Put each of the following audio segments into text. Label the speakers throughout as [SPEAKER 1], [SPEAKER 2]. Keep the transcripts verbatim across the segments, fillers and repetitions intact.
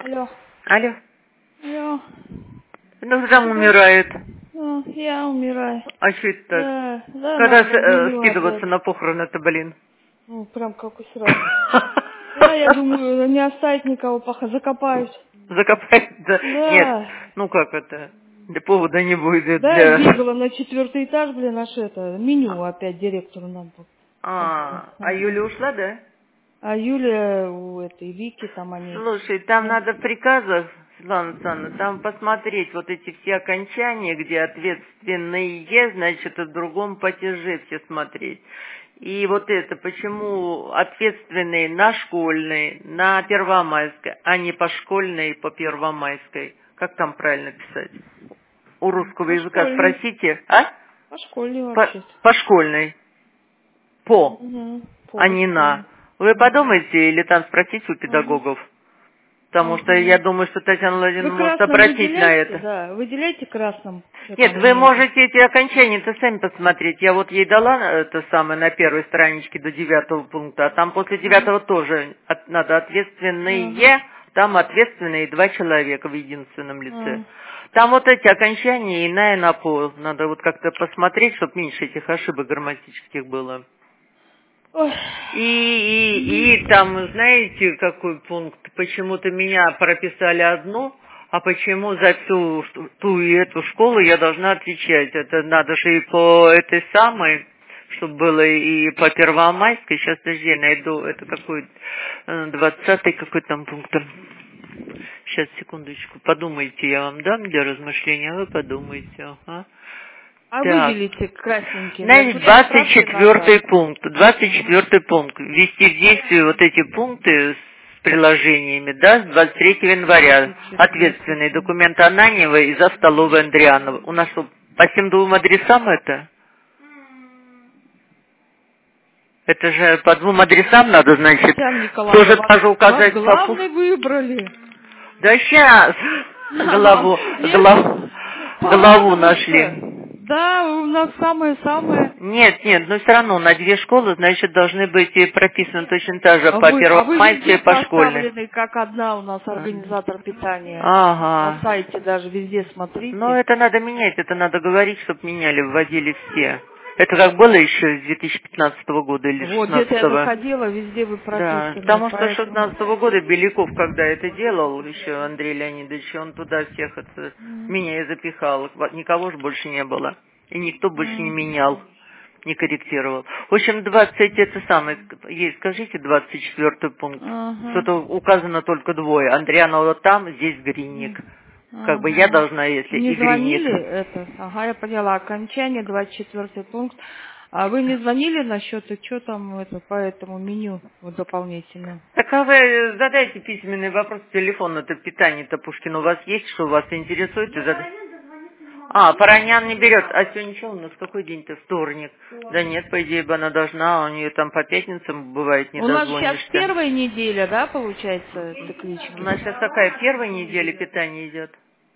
[SPEAKER 1] Алло.
[SPEAKER 2] Алло.
[SPEAKER 1] Алло.
[SPEAKER 2] Ну, там умирает.
[SPEAKER 1] А, я умираю.
[SPEAKER 2] А что это так?
[SPEAKER 1] Да, да,
[SPEAKER 2] Когда
[SPEAKER 1] надо
[SPEAKER 2] э,
[SPEAKER 1] меню
[SPEAKER 2] скидываться
[SPEAKER 1] опять.
[SPEAKER 2] на похороны-то, блин?
[SPEAKER 1] Ну, прям как усрать. Да, я думаю, не оставить никого, пока закопаюсь.
[SPEAKER 2] Закопать, да? Нет,
[SPEAKER 1] Да.
[SPEAKER 2] ну как это? Для повода не будет,
[SPEAKER 1] Да, я
[SPEAKER 2] для...
[SPEAKER 1] бегала на четвертый этаж, блин, аж это, меню опять директору надо было.
[SPEAKER 2] А, а
[SPEAKER 1] Ага.
[SPEAKER 2] Юля ушла, да?
[SPEAKER 1] А Юля у этой Вики, там они...
[SPEAKER 2] Слушай, там
[SPEAKER 1] Да.
[SPEAKER 2] надо в приказах, Светлана Александровна, там посмотреть вот эти все окончания, где ответственные, значит, и в другом падеже все смотреть. И вот это, почему ответственные на школьной, на Первомайской, а не по школьной и по Первомайской. Как там правильно писать? У русского
[SPEAKER 1] По
[SPEAKER 2] языка
[SPEAKER 1] школьной.
[SPEAKER 2] спросите, а?
[SPEAKER 1] По школьной
[SPEAKER 2] По,
[SPEAKER 1] вообще.
[SPEAKER 2] по школьной. По,
[SPEAKER 1] Угу.
[SPEAKER 2] а
[SPEAKER 1] По
[SPEAKER 2] не на.
[SPEAKER 1] школьной.
[SPEAKER 2] Вы
[SPEAKER 1] Угу.
[SPEAKER 2] подумайте или там спросите у
[SPEAKER 1] Ага.
[SPEAKER 2] педагогов. Потому что я
[SPEAKER 1] Ага.
[SPEAKER 2] думаю, что Татьяна
[SPEAKER 1] Вы
[SPEAKER 2] Владимировна может
[SPEAKER 1] красным
[SPEAKER 2] обратить на
[SPEAKER 1] выделяете,
[SPEAKER 2] это.
[SPEAKER 1] да, выделяйте красным, что
[SPEAKER 2] Нет,
[SPEAKER 1] там
[SPEAKER 2] вы
[SPEAKER 1] имеется.
[SPEAKER 2] можете эти окончания-то сами посмотреть. Я вот ей дала это самое на первой страничке до девятого пункта, а там после девятого тоже от- надо
[SPEAKER 1] Ага.
[SPEAKER 2] ответственные, там ответственные два человека в единственном лице.
[SPEAKER 1] Ага.
[SPEAKER 2] Там вот эти окончания и на, и на по. Надо вот как-то посмотреть, чтобы меньше этих ошибок грамматических было.
[SPEAKER 1] Ой.
[SPEAKER 2] И, и, и там, знаете, какой пункт? Почему-то меня прописали одну, а почему за всю ш- ту и эту школу я должна отвечать? Это надо же и по этой самой, чтобы было и по Первомайской. Сейчас, подожди, я найду, это какой, э, двадцатый какой там пункт. Сейчас, секундочку, подумайте, я вам дам для размышления, а вы подумайте, ага.
[SPEAKER 1] А
[SPEAKER 2] Так.
[SPEAKER 1] выделите красненьким. Я
[SPEAKER 2] Значит,
[SPEAKER 1] говорю, я
[SPEAKER 2] двадцать
[SPEAKER 1] справки надо.
[SPEAKER 2] четвёртый пункт. двадцать четвёртый пункт. Ввести в действие вот эти пункты с приложениями, да, с двадцать третьего января.
[SPEAKER 1] двадцать четвёртый
[SPEAKER 2] Ответственные
[SPEAKER 1] пункт.
[SPEAKER 2] документы Ананьева и за столовой Андрианова. У нас что, по всем двум адресам это? Это же по двум адресам надо, значит,
[SPEAKER 1] Татьяна Николаевна,
[SPEAKER 2] тоже
[SPEAKER 1] вас,
[SPEAKER 2] даже
[SPEAKER 1] вас
[SPEAKER 2] указать по пу-
[SPEAKER 1] главный выбрали.
[SPEAKER 2] Да сейчас голову,
[SPEAKER 1] Нет,
[SPEAKER 2] голову, голову
[SPEAKER 1] порадоваться.
[SPEAKER 2] нашли.
[SPEAKER 1] Да, у нас самое-самое.
[SPEAKER 2] Нет, нет, но все равно на две школы, значит, должны быть и прописаны точно так же
[SPEAKER 1] А
[SPEAKER 2] по
[SPEAKER 1] вы, а вы
[SPEAKER 2] Первомайской
[SPEAKER 1] везде
[SPEAKER 2] и по школьной.
[SPEAKER 1] поставлены, как одна у нас организатор питания. На
[SPEAKER 2] Ага.
[SPEAKER 1] сайте даже везде
[SPEAKER 2] Но
[SPEAKER 1] смотрите.
[SPEAKER 2] это надо менять, это надо говорить, чтобы меняли, вводили все. Это как было еще с две тысячи пятнадцатого года или
[SPEAKER 1] Вот, где-то я
[SPEAKER 2] шестнадцатого.
[SPEAKER 1] заходила, везде вы
[SPEAKER 2] Да,
[SPEAKER 1] прописаны,
[SPEAKER 2] потому что с
[SPEAKER 1] поэтому...
[SPEAKER 2] шестнадцатого года Беляков, когда это делал, еще Андрей Леонидович, он туда всех это,
[SPEAKER 1] М,
[SPEAKER 2] меня и запихал. Никого же больше не было. И никто больше не
[SPEAKER 1] м.
[SPEAKER 2] менял, не корректировал. В общем, двадцать это самое, ей скажите двадцать четвёртый пункт.
[SPEAKER 1] Ага.
[SPEAKER 2] Что-то указано только двое. Андрианова там, здесь
[SPEAKER 1] М.
[SPEAKER 2] Гриник. Как бы я
[SPEAKER 1] Ага.
[SPEAKER 2] должна, если
[SPEAKER 1] Не
[SPEAKER 2] и Гриник.
[SPEAKER 1] звонили это? Ага, я поняла. Окончание, двадцать четвёртый пункт. А вы не звонили насчет, что там это, по этому меню вот, дополнительно?
[SPEAKER 2] Так а вы задайте письменный вопрос, телефон-то питание-то, Пушкин, у вас есть, что вас интересует? И зад- А, Паранян не берет. А сегодня что у нас? Какой день-то? Вторник. Да нет, по идее бы она должна, у нее там по пятницам бывает не
[SPEAKER 1] У нас сейчас
[SPEAKER 2] дозвонишься.
[SPEAKER 1] первая неделя, да, получается,
[SPEAKER 2] У
[SPEAKER 1] циклички?
[SPEAKER 2] нас сейчас какая первая неделя питания идет?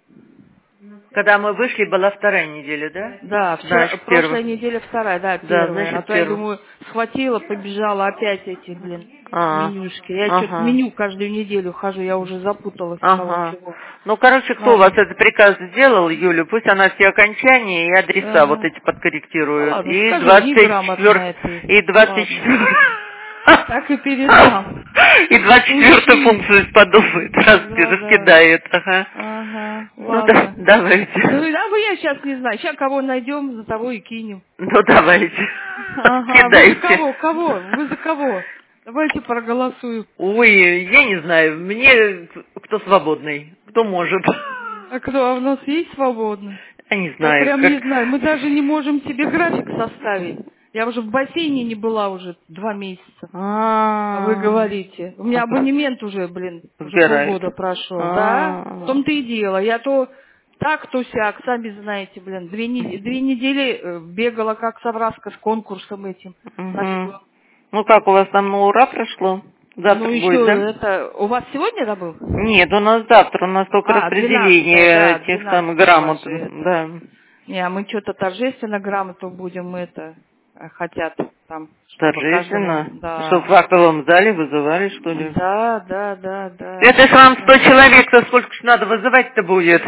[SPEAKER 2] Когда мы вышли, была вторая неделя, да?
[SPEAKER 1] Да, вчера,
[SPEAKER 2] Значит,
[SPEAKER 1] прошлая
[SPEAKER 2] первая.
[SPEAKER 1] неделя вторая, да,
[SPEAKER 2] Да,
[SPEAKER 1] первая. А
[SPEAKER 2] значит,
[SPEAKER 1] то я
[SPEAKER 2] первая.
[SPEAKER 1] думаю, схватила, побежала опять эти, блин,
[SPEAKER 2] А,
[SPEAKER 1] менюшки. Я что-то
[SPEAKER 2] ага.
[SPEAKER 1] меню каждую неделю хожу, я уже запуталась, кого
[SPEAKER 2] Ага.
[SPEAKER 1] чего.
[SPEAKER 2] Ну, короче, кто у вас
[SPEAKER 1] Ладно.
[SPEAKER 2] этот приказ сделал, Юля, пусть она все окончания и адреса вот
[SPEAKER 1] Ага.
[SPEAKER 2] эти
[SPEAKER 1] Ну
[SPEAKER 2] подкорректирует.
[SPEAKER 1] ладно,
[SPEAKER 2] И
[SPEAKER 1] скажу,
[SPEAKER 2] двадцать четвёртый,
[SPEAKER 1] неграмотная ты.
[SPEAKER 2] и двадцать
[SPEAKER 1] Ладно.
[SPEAKER 2] четвёртый,
[SPEAKER 1] Так и передам.
[SPEAKER 2] и двадцать четвёртую
[SPEAKER 1] Учти.
[SPEAKER 2] функцию подумает, раски-
[SPEAKER 1] Да, да.
[SPEAKER 2] раскидает, ага.
[SPEAKER 1] Ага,
[SPEAKER 2] Ну, да,
[SPEAKER 1] ладно.
[SPEAKER 2] давайте.
[SPEAKER 1] Ну, да, вы я сейчас не знаю. Сейчас кого найдем, за того и кинем.
[SPEAKER 2] Ну, давайте.
[SPEAKER 1] Ага, вы за
[SPEAKER 2] Кидайте.
[SPEAKER 1] кого? Кого? Вы за кого? Давайте проголосуем.
[SPEAKER 2] Ой, я не знаю, мне кто свободный, кто может.
[SPEAKER 1] А кто? А у нас есть свободно?
[SPEAKER 2] Я не
[SPEAKER 1] Я
[SPEAKER 2] знаю,
[SPEAKER 1] прям
[SPEAKER 2] как...
[SPEAKER 1] не знаю. Мы даже не можем себе график составить. Я уже в бассейне не была уже два месяца. А вы
[SPEAKER 2] А,
[SPEAKER 1] говорите. У меня абонемент уже, блин, уже
[SPEAKER 2] Сбирает.
[SPEAKER 1] полгода прошел. Да? В
[SPEAKER 2] А,
[SPEAKER 1] том-то и дело. Я то так, то сяк, сами знаете, блин. Две, не- две недели э, бегала как совраска с конкурсом этим.
[SPEAKER 2] угу.
[SPEAKER 1] Нашла.
[SPEAKER 2] Ну как, у вас там на ура прошло?
[SPEAKER 1] Ну
[SPEAKER 2] Завтра будет,
[SPEAKER 1] еще
[SPEAKER 2] да?
[SPEAKER 1] это... У вас сегодня это был?
[SPEAKER 2] Нет, у нас завтра, у нас только
[SPEAKER 1] А, двенадцатое,
[SPEAKER 2] распределение
[SPEAKER 1] да,
[SPEAKER 2] тех самых
[SPEAKER 1] двенадцатое
[SPEAKER 2] грамот.
[SPEAKER 1] ваше это.
[SPEAKER 2] Да.
[SPEAKER 1] Не, а мы что-то торжественно грамоту будем это хотят там.
[SPEAKER 2] Торжественно?
[SPEAKER 1] Да.
[SPEAKER 2] Что, в актовом зале вызывали, что ли?
[SPEAKER 1] Да, да, да, да.
[SPEAKER 2] Это ж вам сто человек-то сколько ж надо вызывать-то будет?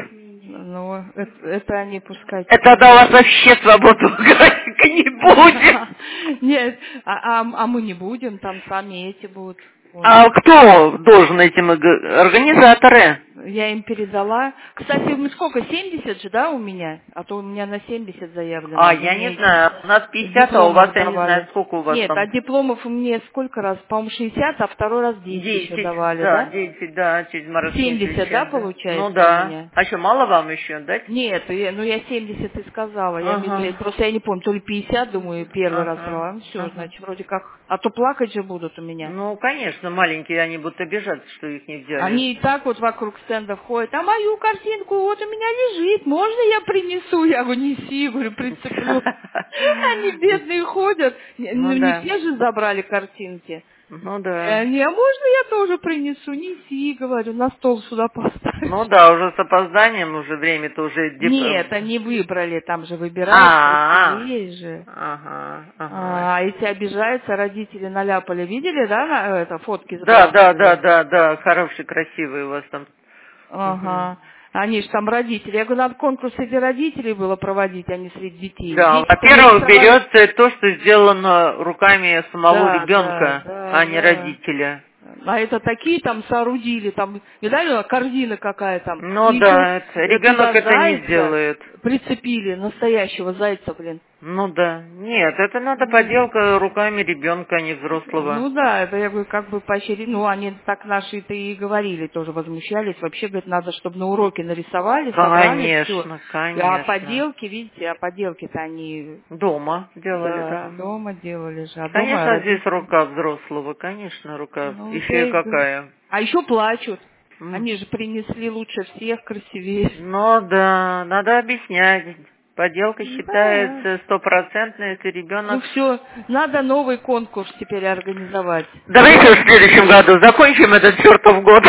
[SPEAKER 1] Ну, это, это они пускай.
[SPEAKER 2] Это тогда у вас вообще свободного графика не будет.
[SPEAKER 1] Нет, а, а, а мы не будем, там сами эти будут.
[SPEAKER 2] А кто должен этим организаторы?
[SPEAKER 1] Я им передала. Кстати, мы сколько, семьдесят же, да, у меня? А то у меня на семьдесят заявлено.
[SPEAKER 2] А, я не знаю, у нас пятьдесят, а у вас, я не знаю, сколько у вас
[SPEAKER 1] Нет,
[SPEAKER 2] там.
[SPEAKER 1] а дипломов мне сколько раз? По-моему, шестьдесят, а второй раз десять еще давали, да?
[SPEAKER 2] Да, десять, да, через Моровские.
[SPEAKER 1] семьдесят, да, получается?
[SPEAKER 2] Ну да. А что, мало вам еще дать?
[SPEAKER 1] Нет, я, ну я семьдесят и сказала. Я
[SPEAKER 2] Ага.
[SPEAKER 1] не, просто я не помню, то ли пятьдесят, думаю, первый
[SPEAKER 2] Ага.
[SPEAKER 1] раз брала. Ну все,
[SPEAKER 2] Ага.
[SPEAKER 1] значит, вроде как. А то плакать же будут у меня.
[SPEAKER 2] Ну, конечно, маленькие, они будут обижаться, что их не взяли.
[SPEAKER 1] Они и так вот вокруг стендов ходят, а мою картинку вот у меня лежит, можно я принесу? Я говорю, неси, говорю, прицеплю. Они бедные ходят. Ну, не все же забрали картинки.
[SPEAKER 2] Ну да.
[SPEAKER 1] Они, а можно я тоже принесу? Неси, говорю, на стол сюда поставь.
[SPEAKER 2] Ну да, уже с опозданием, уже время-то уже...
[SPEAKER 1] Нет, они выбрали, там же выбирают.
[SPEAKER 2] А,
[SPEAKER 1] есть же.
[SPEAKER 2] Ага, ага.
[SPEAKER 1] А эти обижаются, родители наляпали. Видели, да, на, это, фотки?
[SPEAKER 2] Да, да, да, да, да, хорошие, красивые у вас там.
[SPEAKER 1] Ага. Они же там родители. Я говорю, надо конкурс среди родителей было проводить, а не среди детей.
[SPEAKER 2] Да,
[SPEAKER 1] Дети
[SPEAKER 2] во-первых, берется то, что сделано руками самого
[SPEAKER 1] да,
[SPEAKER 2] ребенка,
[SPEAKER 1] да, да,
[SPEAKER 2] а не
[SPEAKER 1] да.
[SPEAKER 2] родителя.
[SPEAKER 1] А это такие там соорудили, там, видали, корзина какая там.
[SPEAKER 2] Ну
[SPEAKER 1] И
[SPEAKER 2] да,
[SPEAKER 1] еще
[SPEAKER 2] это, ребенок это не
[SPEAKER 1] зайца
[SPEAKER 2] сделает.
[SPEAKER 1] Прицепили, настоящего зайца, блин.
[SPEAKER 2] Ну да, нет, это надо поделка руками ребенка, а не взрослого.
[SPEAKER 1] Ну да, это я говорю, как бы поощрить. Ну, они так наши-то и говорили, тоже возмущались. Вообще, говорит, надо, чтобы на уроке нарисовали, собрали
[SPEAKER 2] Конечно,
[SPEAKER 1] всё.
[SPEAKER 2] конечно.
[SPEAKER 1] А поделки, видите, а поделки-то они...
[SPEAKER 2] Дома делали, да.
[SPEAKER 1] Да, дома делали же. А
[SPEAKER 2] Конечно,
[SPEAKER 1] дома
[SPEAKER 2] здесь рука взрослого, конечно, рука.
[SPEAKER 1] Ну,
[SPEAKER 2] Еще и
[SPEAKER 1] я
[SPEAKER 2] какая.
[SPEAKER 1] А еще плачут.
[SPEAKER 2] М.
[SPEAKER 1] Они же принесли лучше всех, красивее.
[SPEAKER 2] Ну да, надо объяснять. Поделка
[SPEAKER 1] Да.
[SPEAKER 2] считается стопроцентной, если
[SPEAKER 1] Ну
[SPEAKER 2] ребенок...
[SPEAKER 1] все, надо новый конкурс теперь организовать.
[SPEAKER 2] Давайте в следующем году закончим этот чертов год.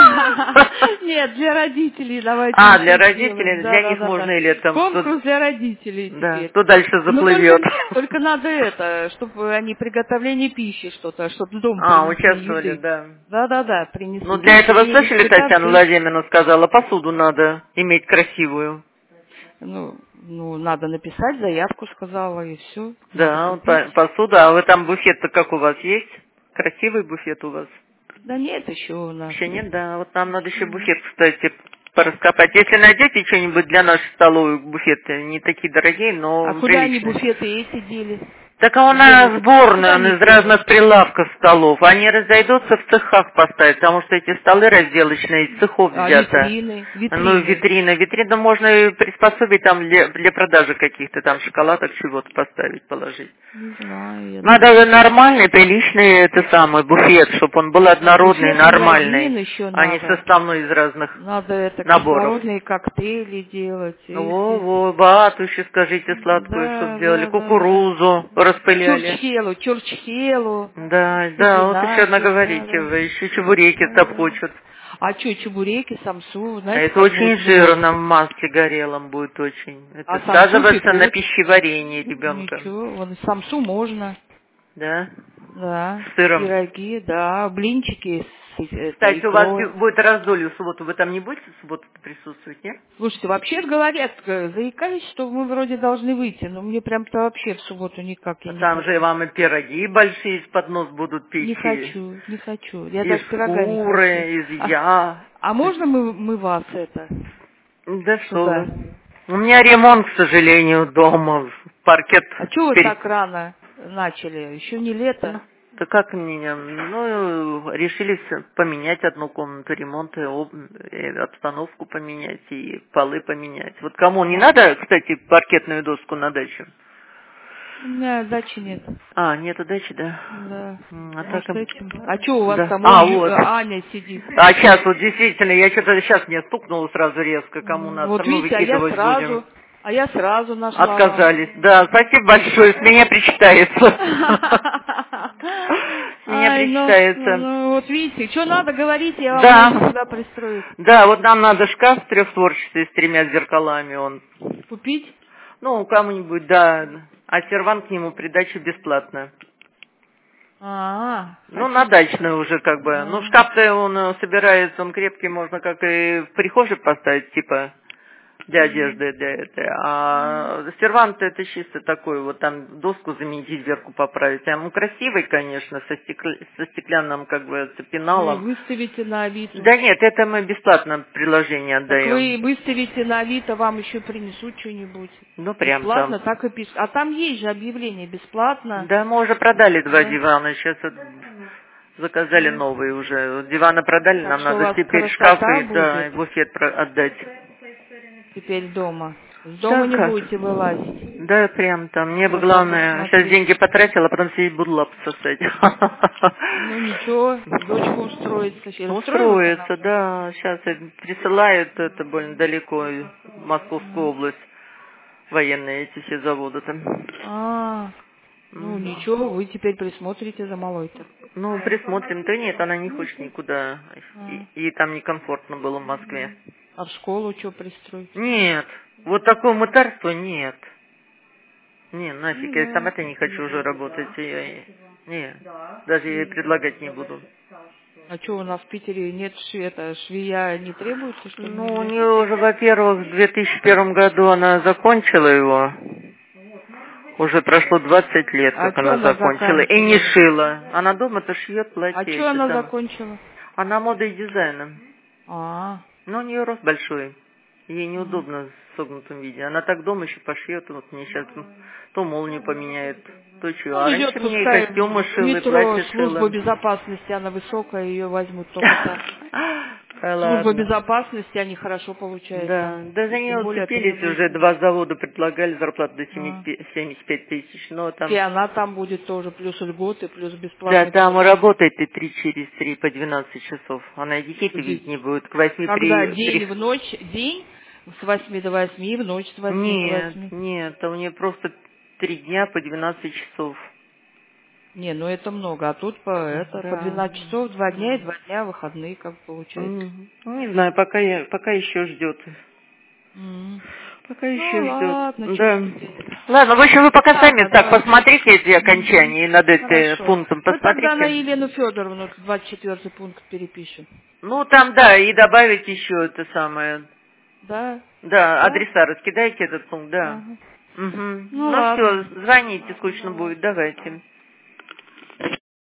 [SPEAKER 1] Нет, для родителей давайте.
[SPEAKER 2] А, для родителей,
[SPEAKER 1] Да,
[SPEAKER 2] для
[SPEAKER 1] да,
[SPEAKER 2] них
[SPEAKER 1] да,
[SPEAKER 2] можно
[SPEAKER 1] да.
[SPEAKER 2] или там...
[SPEAKER 1] Конкурс для родителей
[SPEAKER 2] Да,
[SPEAKER 1] теперь.
[SPEAKER 2] кто дальше
[SPEAKER 1] Ну,
[SPEAKER 2] заплывет.
[SPEAKER 1] только, только надо это, чтобы они приготовление пищи что-то, чтобы дом
[SPEAKER 2] А,
[SPEAKER 1] принесли
[SPEAKER 2] участвовали,
[SPEAKER 1] еды.
[SPEAKER 2] да.
[SPEAKER 1] Да, да, да, принесли.
[SPEAKER 2] Ну, для этого,
[SPEAKER 1] печенье,
[SPEAKER 2] слышали, Татьяна
[SPEAKER 1] конфеты.
[SPEAKER 2] Владимировна сказала, посуду надо иметь красивую.
[SPEAKER 1] Ну, ну, надо написать заявку, сказала, и все.
[SPEAKER 2] Да, вот по- посуда. А вы там буфет-то как у вас есть? Красивый буфет у вас?
[SPEAKER 1] Да нет еще у нас.
[SPEAKER 2] Еще нет, да. Вот нам надо еще буфет, кстати, пораскопать. Если найдете что-нибудь для нашей столовой, буфеты не такие дорогие, но
[SPEAKER 1] А куда они
[SPEAKER 2] приличные.
[SPEAKER 1] буфеты эти дели?
[SPEAKER 2] Так а у нас
[SPEAKER 1] Где?
[SPEAKER 2] сборная,
[SPEAKER 1] Куда
[SPEAKER 2] он
[SPEAKER 1] они
[SPEAKER 2] из разных прилавков столов. Они разойдутся в цехах поставить, потому что эти столы разделочные из цехов
[SPEAKER 1] А,
[SPEAKER 2] взято.
[SPEAKER 1] витрины, витрины.
[SPEAKER 2] Ну, витрина. Витрину можно и приспособить там для, для продажи каких-то там шоколадок, чего-то поставить, положить.
[SPEAKER 1] Не знаю. Я
[SPEAKER 2] Надо же нормальный, приличный, это самый, буфет, чтобы он был однородный,
[SPEAKER 1] Буфет
[SPEAKER 2] нормальный,
[SPEAKER 1] магазин еще
[SPEAKER 2] а не
[SPEAKER 1] надо.
[SPEAKER 2] составной из разных
[SPEAKER 1] Надо это
[SPEAKER 2] наборов.
[SPEAKER 1] кислородные коктейли делать.
[SPEAKER 2] Во,
[SPEAKER 1] эти.
[SPEAKER 2] во, вату еще скажите сладкую,
[SPEAKER 1] Да,
[SPEAKER 2] чтобы делали,
[SPEAKER 1] да,
[SPEAKER 2] кукурузу распыляли.
[SPEAKER 1] Чурчхелу, чурчхелу.
[SPEAKER 2] Да, да, вот
[SPEAKER 1] Спинат,
[SPEAKER 2] еще наговорите
[SPEAKER 1] да, да.
[SPEAKER 2] вы, еще чебуреки
[SPEAKER 1] Да,
[SPEAKER 2] топочут.
[SPEAKER 1] А что, чебуреки, самсу,
[SPEAKER 2] А
[SPEAKER 1] знаете,
[SPEAKER 2] это
[SPEAKER 1] как
[SPEAKER 2] очень
[SPEAKER 1] будет?
[SPEAKER 2] жирно в масле горелом будет очень. Это
[SPEAKER 1] А самсу
[SPEAKER 2] сказывается на
[SPEAKER 1] пекут?
[SPEAKER 2] пищеварении ребенка.
[SPEAKER 1] Ничего, вон самсу можно.
[SPEAKER 2] Да?
[SPEAKER 1] Да.
[SPEAKER 2] С сыром.
[SPEAKER 1] Пироги, да, блинчики с э,
[SPEAKER 2] Кстати, у вас
[SPEAKER 1] икрой.
[SPEAKER 2] будет раздолье в субботу, вы там не будете в субботу присутствовать, нет?
[SPEAKER 1] Слушайте, вообще говорят, э, заикались, что мы вроде должны выйти, но мне прям-то вообще в субботу никак я не
[SPEAKER 2] Там
[SPEAKER 1] хочу.
[SPEAKER 2] же вам и пироги большие из-под нос будут печь.
[SPEAKER 1] Не хочу, не хочу. Я
[SPEAKER 2] из
[SPEAKER 1] даже пирога не
[SPEAKER 2] куры,
[SPEAKER 1] хочу.
[SPEAKER 2] из
[SPEAKER 1] А,
[SPEAKER 2] я.
[SPEAKER 1] а можно мы, мы вас это?
[SPEAKER 2] Да что
[SPEAKER 1] Сюда?
[SPEAKER 2] вы. У меня ремонт, к сожалению, дома. Паркет.
[SPEAKER 1] А что вы
[SPEAKER 2] пере-
[SPEAKER 1] так рано начали? Еще не лето.
[SPEAKER 2] Да как меня? Ну, решили поменять одну комнату, ремонт, и об- и обстановку поменять, и полы поменять. Вот кому не надо, кстати, паркетную доску на дачу?
[SPEAKER 1] У меня дачи нет.
[SPEAKER 2] А, нету дачи, да?
[SPEAKER 1] Да.
[SPEAKER 2] М, А,
[SPEAKER 1] Может,
[SPEAKER 2] так...
[SPEAKER 1] этим. А что у вас
[SPEAKER 2] Да.
[SPEAKER 1] там?
[SPEAKER 2] А,
[SPEAKER 1] Ой,
[SPEAKER 2] вот.
[SPEAKER 1] Аня сидит.
[SPEAKER 2] А сейчас вот действительно, я что-то сейчас мне стукнуло сразу резко, кому надо,
[SPEAKER 1] Вот
[SPEAKER 2] все равно
[SPEAKER 1] видите, а я
[SPEAKER 2] выкидывать
[SPEAKER 1] сразу,
[SPEAKER 2] будем.
[SPEAKER 1] а я сразу нашла.
[SPEAKER 2] Отказались. Да, спасибо большое, с меня причитается. С меня
[SPEAKER 1] Ай, ну,
[SPEAKER 2] причитается.
[SPEAKER 1] ну, вот видите, что надо говорить, я вам
[SPEAKER 2] Да.
[SPEAKER 1] могу сюда пристроить.
[SPEAKER 2] Да, вот нам надо шкаф трехстворчатый с тремя зеркалами, он.
[SPEAKER 1] Купить?
[SPEAKER 2] Ну, кому-нибудь, да, а сервант к нему придача бесплатно.
[SPEAKER 1] А,
[SPEAKER 2] ну, на дачную уже как бы.
[SPEAKER 1] А.
[SPEAKER 2] Ну, шкаф-то он собирается, он крепкий, можно как и в прихожей поставить, типа, для одежды, для этой. А сервант это чисто такой, вот там доску заменить и дверку поправить. А он красивый, конечно, со, стекл... со стеклянным, как бы,
[SPEAKER 1] Ну,
[SPEAKER 2] пеналом.
[SPEAKER 1] и выставите на Авито.
[SPEAKER 2] Да нет, это мы бесплатно приложение
[SPEAKER 1] Так
[SPEAKER 2] отдаем.
[SPEAKER 1] вы выставите на Авито, вам еще принесут что-нибудь.
[SPEAKER 2] Ну, прям
[SPEAKER 1] Бесплатно,
[SPEAKER 2] там.
[SPEAKER 1] так и пишут. А там есть же объявление бесплатно.
[SPEAKER 2] Да, мы уже продали два
[SPEAKER 1] Да.
[SPEAKER 2] дивана, сейчас вот заказали
[SPEAKER 1] Ну,
[SPEAKER 2] новые уже. Диваны продали,
[SPEAKER 1] Так
[SPEAKER 2] нам
[SPEAKER 1] что у
[SPEAKER 2] надо
[SPEAKER 1] вас
[SPEAKER 2] теперь
[SPEAKER 1] красота
[SPEAKER 2] шкафы, да,
[SPEAKER 1] будет
[SPEAKER 2] и буфет про- отдать.
[SPEAKER 1] теперь дома. С дома
[SPEAKER 2] Да,
[SPEAKER 1] не
[SPEAKER 2] как?
[SPEAKER 1] будете вылазить.
[SPEAKER 2] Да, прям там. Мне бы
[SPEAKER 1] Красоту
[SPEAKER 2] главное, сейчас
[SPEAKER 1] смотреть.
[SPEAKER 2] деньги потратила, а потом сидеть буду лапу сосать.
[SPEAKER 1] Ну ничего, дочка устроится. Или устроилась она
[SPEAKER 2] Устроится,
[SPEAKER 1] уже?
[SPEAKER 2] да. Сейчас присылают, это больно далеко, в Московскую область. Военные эти все заводы там.
[SPEAKER 1] А, ну
[SPEAKER 2] Мгм.
[SPEAKER 1] ничего, вы теперь присмотрите за малой-то.
[SPEAKER 2] Ну, присмотрим. Да нет, она не хочет никуда.
[SPEAKER 1] А,
[SPEAKER 2] И, ей там некомфортно было в Москве.
[SPEAKER 1] а в школу что пристроить?
[SPEAKER 2] Нет, вот такое мытарство нет. Не, нафиг,
[SPEAKER 1] Ну
[SPEAKER 2] я
[SPEAKER 1] да.
[SPEAKER 2] сама-то не хочу уже работать. Я, не, даже ей предлагать не буду.
[SPEAKER 1] А что, у нас в Питере нет шви, это, швея не требуется, что ли,
[SPEAKER 2] Ну, у
[SPEAKER 1] нигде?
[SPEAKER 2] нее уже, во-первых, в две тысячи первом году она закончила его. Уже прошло двадцать лет,
[SPEAKER 1] А
[SPEAKER 2] как
[SPEAKER 1] что
[SPEAKER 2] она
[SPEAKER 1] она
[SPEAKER 2] закончила. И не
[SPEAKER 1] заканчивала?
[SPEAKER 2] шила. Она дома-то шьет
[SPEAKER 1] А
[SPEAKER 2] платье
[SPEAKER 1] что
[SPEAKER 2] эти
[SPEAKER 1] она
[SPEAKER 2] там.
[SPEAKER 1] закончила?
[SPEAKER 2] Она модой и дизайном.
[SPEAKER 1] А,
[SPEAKER 2] Но у нее рост большой. Ей
[SPEAKER 1] а.
[SPEAKER 2] неудобно в согнутом виде. Она так дома еще пошьет, вот мне сейчас то молнию поменяет, то чего. А
[SPEAKER 1] Ну, идет,
[SPEAKER 2] раньше мне и
[SPEAKER 1] пускай
[SPEAKER 2] костюмы
[SPEAKER 1] в
[SPEAKER 2] шила, и
[SPEAKER 1] метро,
[SPEAKER 2] платье
[SPEAKER 1] служба
[SPEAKER 2] шила.
[SPEAKER 1] безопасности, она высокая, ее возьмут только так.
[SPEAKER 2] Да
[SPEAKER 1] Служба
[SPEAKER 2] ладно.
[SPEAKER 1] безопасности, они хорошо получают там.
[SPEAKER 2] Да, да за
[SPEAKER 1] Тем
[SPEAKER 2] нее
[SPEAKER 1] более
[SPEAKER 2] уцепились
[SPEAKER 1] требуют.
[SPEAKER 2] уже, два завода предлагали зарплату до
[SPEAKER 1] А.
[SPEAKER 2] семьдесят пять тысяч, но
[SPEAKER 1] И
[SPEAKER 2] там...
[SPEAKER 1] она там будет тоже, плюс льготы, плюс
[SPEAKER 2] Да,
[SPEAKER 1] бесплатный
[SPEAKER 2] там
[SPEAKER 1] проезд.
[SPEAKER 2] работает и три через три по двенадцать часов. Она и детей-то
[SPEAKER 1] Где-
[SPEAKER 2] видеть не будет. К восьми
[SPEAKER 1] Когда
[SPEAKER 2] при...
[SPEAKER 1] день в
[SPEAKER 2] при...
[SPEAKER 1] ночь, день с восьми до восьми, в ночь с восьми до
[SPEAKER 2] Нет,
[SPEAKER 1] восьми.
[SPEAKER 2] нет, а у нее просто три дня по двенадцать часов.
[SPEAKER 1] Не, ну это много, а тут по, это, по
[SPEAKER 2] Да.
[SPEAKER 1] двенадцать часов, два дня и два дня выходные, как получается.
[SPEAKER 2] М, ну, не знаю, пока, я, пока еще ждет.
[SPEAKER 1] М.
[SPEAKER 2] Пока
[SPEAKER 1] Ну
[SPEAKER 2] еще ждет.
[SPEAKER 1] ладно, что
[SPEAKER 2] Да.
[SPEAKER 1] теперь.
[SPEAKER 2] Ладно, в общем, вы пока сами
[SPEAKER 1] Ладно,
[SPEAKER 2] так
[SPEAKER 1] давайте.
[SPEAKER 2] посмотрите эти
[SPEAKER 1] Мгм.
[SPEAKER 2] окончания и над этим
[SPEAKER 1] Хорошо.
[SPEAKER 2] пунктом
[SPEAKER 1] Мы тогда на
[SPEAKER 2] посмотрите.
[SPEAKER 1] Елену Федоровну двадцать четвёртый пункт перепишем.
[SPEAKER 2] Ну, там, да, и добавить еще это самое.
[SPEAKER 1] Да?
[SPEAKER 2] Да,
[SPEAKER 1] Да?
[SPEAKER 2] адреса раскидайте этот пункт, да.
[SPEAKER 1] Ага.
[SPEAKER 2] Угу.
[SPEAKER 1] Ну
[SPEAKER 2] Ну
[SPEAKER 1] ладно.
[SPEAKER 2] все, звоните, скучно будет, давайте.